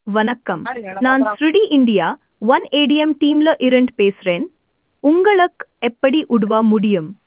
வணக்கம். நான் ஸ்ருடி India one ATM டீம்ல இருந்து பேசுறேன். உங்களுக்கு எப்படி உதவ முடியும்?